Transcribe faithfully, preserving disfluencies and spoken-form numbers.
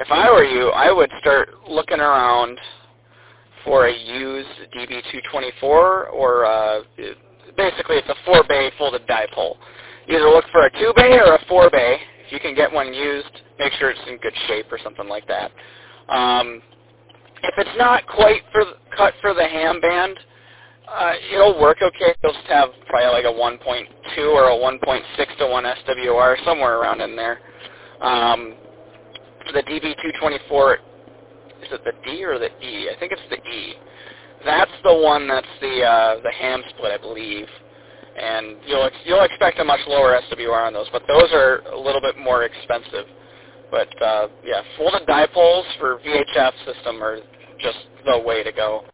if I were you, I would start looking around for a used D B two twenty-four, or uh, it, basically it's a four-bay folded dipole. Either look for a two-bay or a four-bay. If you can get one used, make sure it's in good shape or something like that. Um, if it's not quite for the, cut for the ham band, uh, it'll work okay. You'll just have probably like a one point two or a one point six to one S W R, somewhere around in there. Um, for the D B two twenty-four, is it the D or the E? I think it's the E. That's the one that's the uh, the ham split, I believe. And you'll ex you'll expect a much lower S W R on those, but those are a little bit more expensive. But uh, yeah, folded dipoles for V H F system are just the way to go.